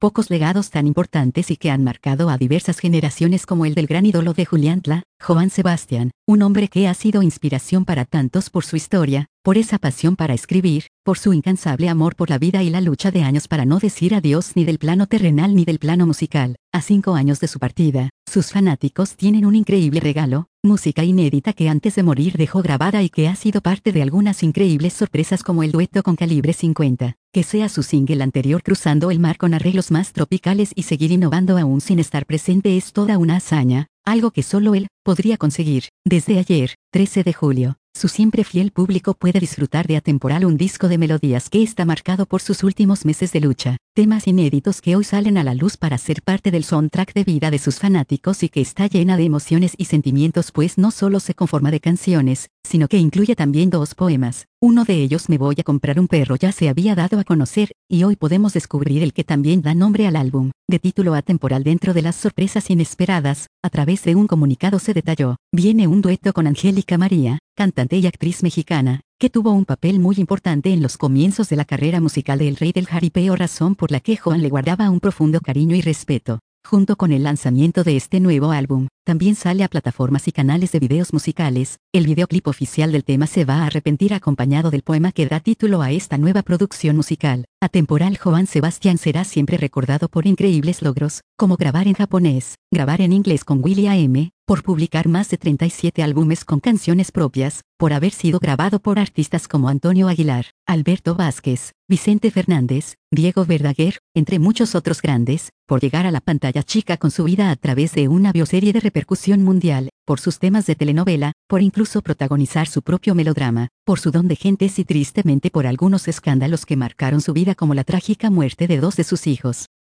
pocos legados tan importantes y que han marcado a diversas generaciones como el del gran ídolo de Julián Tla, Johann Sebastian, un hombre que ha sido inspiración para tantos por su historia, por esa pasión para escribir, por su incansable amor por la vida y la lucha de años para no decir adiós ni del plano terrenal ni del plano musical. A 5 años de su partida, sus fanáticos tienen un increíble regalo, música inédita que antes de morir dejó grabada y que ha sido parte de algunas increíbles sorpresas como el dueto con Calibre 50, que sea su single anterior Cruzando el Mar con arreglos más tropicales y seguir innovando aún sin estar presente es toda una hazaña, algo que solo él podría conseguir. Desde ayer, 13 de julio, su siempre fiel público puede disfrutar de Atemporal, un disco de melodías que está marcado por sus últimos meses de lucha, temas inéditos que hoy salen a la luz para ser parte del soundtrack de vida de sus fanáticos y que está llena de emociones y sentimientos, pues no solo se conforma de canciones, sino que incluye también 2 poemas. Uno de ellos, Me voy a comprar un perro, ya se había dado a conocer, y hoy podemos descubrir el que también da nombre al álbum, de título Atemporal. Dentro de las sorpresas inesperadas, a través de un comunicado se detalló, viene un dueto con Angélica María, cantante y actriz mexicana, que tuvo un papel muy importante en los comienzos de la carrera musical del rey del jaripeo, razón por la que Joan le guardaba un profundo cariño y respeto. Junto con el lanzamiento de este nuevo álbum, también sale a plataformas y canales de videos musicales. El videoclip oficial del tema Se va a arrepentir, acompañado del poema que da título a esta nueva producción musical. Atemporal. Johann Sebastian será siempre recordado por increíbles logros, como grabar en japonés, grabar en inglés con will.i.am, por publicar más de 37 álbumes con canciones propias, por haber sido grabado por artistas como Antonio Aguilar, Alberto Vázquez, Vicente Fernández, Diego Verdaguer, entre muchos otros grandes, por llegar a la pantalla chica con su vida a través de una bioserie de repercusión mundial, por sus temas de telenovela, por incluso protagonizar su propio melodrama, por su don de gentes y tristemente por algunos escándalos que marcaron su vida, como la trágica muerte de 2 de sus hijos.